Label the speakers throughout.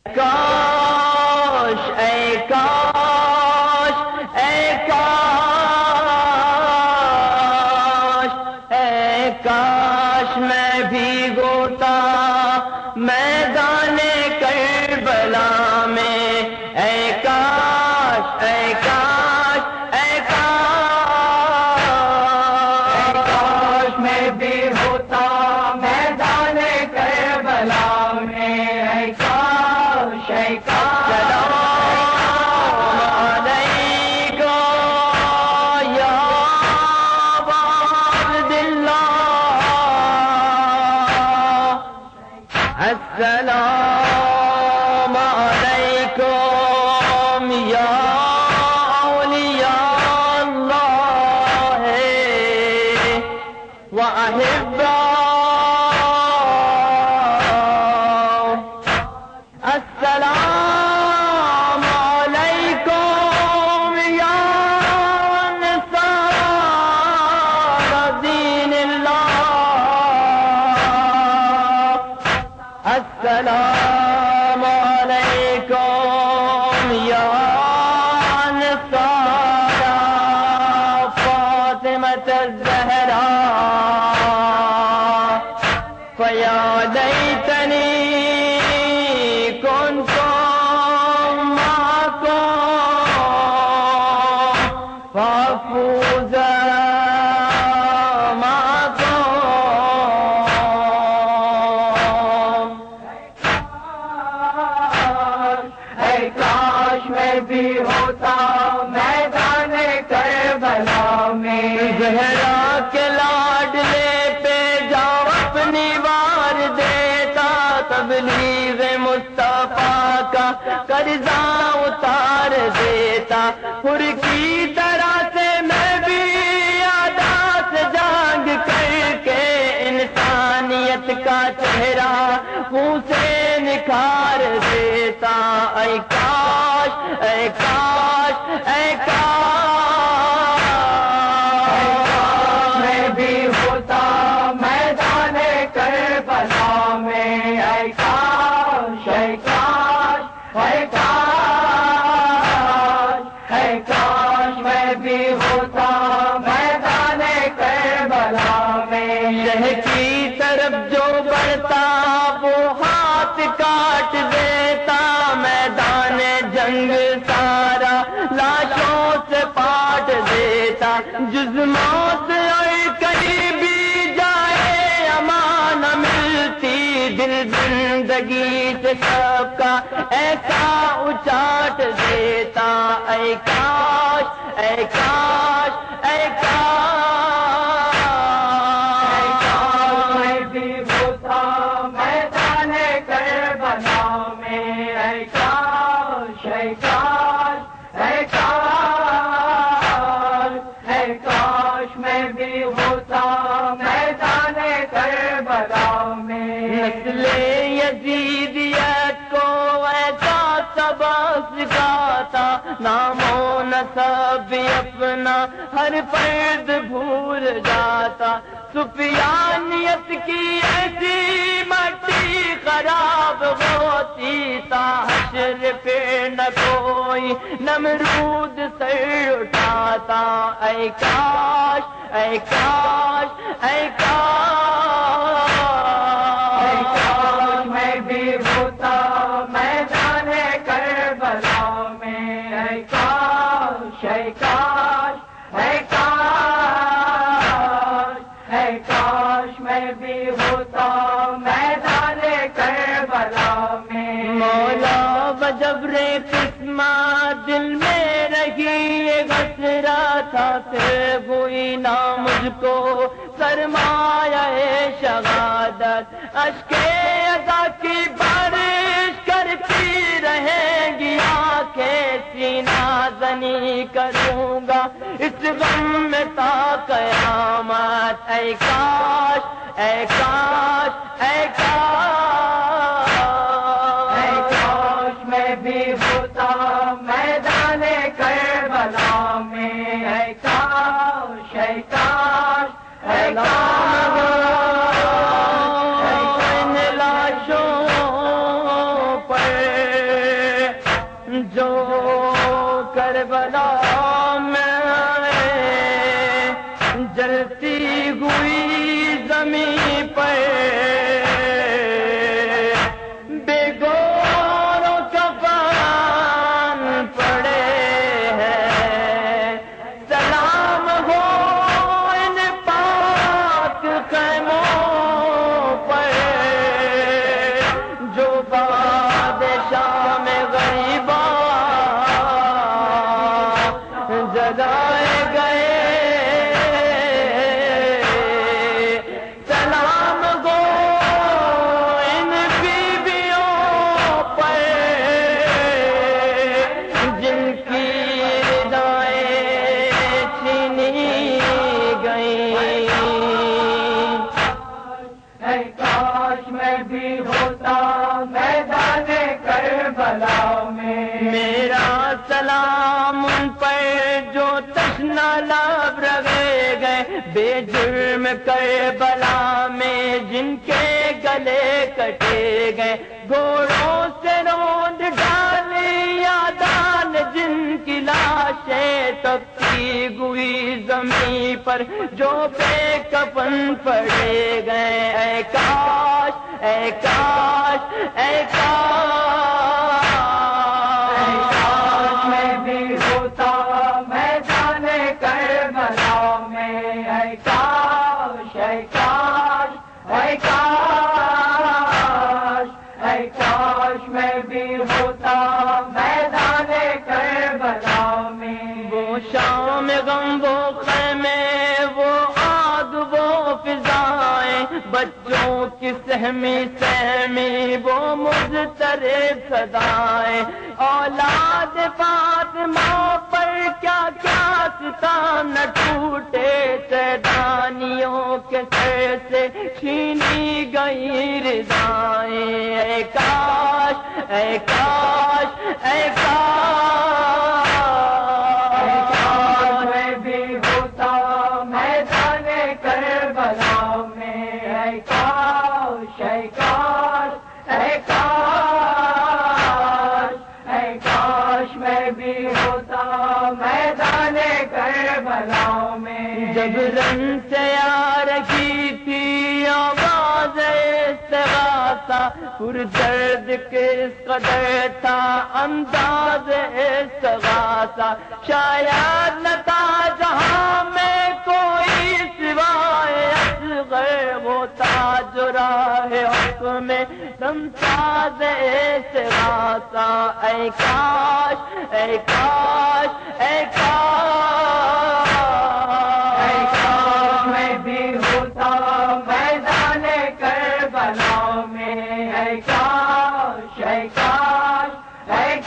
Speaker 1: کاش اے کاش اے کاش اے کاش میں بھی ہوتا میدان کربلا میں، اے کاش اے کاش اے کاش میں بھی ہوتا میدان کربلا میں، اے کاش اے کاش۔ السلام علیکم یا اولیاء اللہ وأحباء، السلام علیکم یا انصار دین اللہ، السلام علیکم یا انصار فاطمۃ الزہراء، فیا لیتنی كنت معكم فافوز بھی ہوتا میدان کربلا میں، زہرا کے لاڈلے پہ جاؤ اپنی وار دیتا، تبلیغ مصطفیٰ کا قرضہ اتار دیتا، پھر کی طرح سے میں بھی عادات جانگ کر کے انسانیت کا چہرہ منہ سے نکھار دیتا، اے کاش اے کاش اے کاش میں بھی ہوتا میدان کربلا میں، اے کاش اے کاش اے کاش اے کاش میں بھی ہوتا میدان کربلا میں، شہ کی طرف جو بڑھتا وہ ہاتھ کاٹ دیتا، میدان جنگ سارا لاشوں سے پاٹ دیتا، جز موت اور کہیں بھی جائے امان ملتی، دل زندگی سے سب کا ایسا اچاٹ دیتا، اے کاش اے کاش اے کاش میں بھی ہوتا میدان کربلا میں، اے کاش اے کاش اے کاش اے کاش میں بھی ہوتا میدان کربلا میں، نسل یزیدیت کو ایسا سبق سکھاتا، نام و نسب بھی اپنا ہر فرد بھول جاتا، سفیانیت کی ایسی مٹی خراب ہوتی تا حشر پہ نہ کوئی نمرود سر اٹھاتا، اے کاش اے کاش اے کاش میں بھی ہوتا میدان کربلا میں، اے کاش اے کاش اے کاش اے کاش میں بھی ہوتا میدان کربلا میں، مولا بجبر قسمت دل میں رہی یہ حسرت تھا، پھر ہوئی نہ مجھ کو سرمایہ شہادت، اشک عطا کی بارش کرتی رہیں گی آنکھیں، سینہ زنی کروں گا اس غم میں تا قیامت، اے کاش اے کاش اے کاش اے کاش میں بھی ہوتا میدان کربلا میں، اے کاش اے کاش اے کاش ان لاشوں پر جلتی ہوئی زمین پر بے گوروں کفن پڑے ہیں، سلام ہو ان پاک خیموں پر جو بادشاہ میں غریباں جلائے گئے، سلام گو ان بیویوں پر جن کی ردائیں چھینی گئیں۔ اے کاش میں بھی ہوتا میدان کربلا میں، میرا سلام ان پر جو تشنہ لب رگے گئے، بے جرم کربلا میں جن کے گلے کٹے گئے، گھوڑوں سے روند ڈالی یادان جن کی لاشیں تپتی ہوئی زمین پر جو بے کفن پڑے گئے۔ اے کاش اے کاش اے کاش میں بھی ہوتا میدان کربلا میں، اے کاش اے کاش اے کاش اے کاش میں بھی ہوتا میدان کربلا میں۔ وہ شام غم وہ خیمے وہ آگ وہ فضائیں، بچوں کی سہمی سہمی وہ مضطرب صدائیں، اولاد فاطمہ پر کیا کیا ستم نہ ٹوٹے، سیدانیوں کے سر سے چھینی گئی رضائیں۔ اے کاش اے کاش اے کاش میں بھی ہوتا میدان کربلا میں، اے کاش اے کاش اے کاش اے کاش میں بھی ہوتا میدان کربلا میں۔ جب رن سے آ رہی تھی آواز استغاثہ، پر درد کس قدر تھا انداز استغاثہ، شاید نہ تھا جہاں میں کوئی سوائے اصغر، ہوتا جو راہ حق میں دمساز استغاثہ۔ اے کاش اے کاش اے کاش اے کاش میں بھی ہوتا میدان کربلا میں، اے کاش اے کاش اے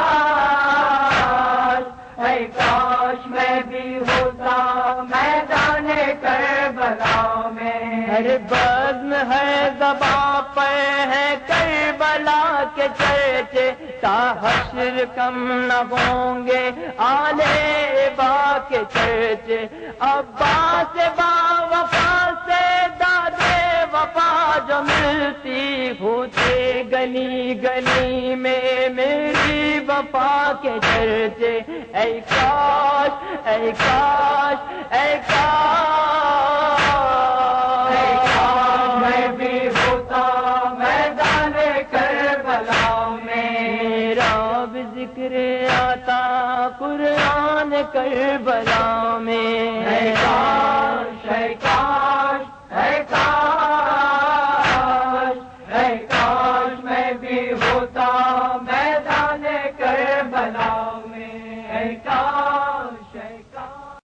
Speaker 1: کاش اے کاش میں بھی ہوتا میدان کربلا میں۔ ہر بزم ہے زباں پر ہے کربلا کے چرچے، تا حشر کم نہ ہوں گے آلے با کے چرچے، عباس با وفا سے دادے وفا جو ملتی ہوتے گلی گلی میں میری وفا کے چرچے۔ اے کاش اے کاش اے کاش میں بھی ہوتا میدان کربلا میں، میرا بھی ذکر آتا قرآن کربلا میں۔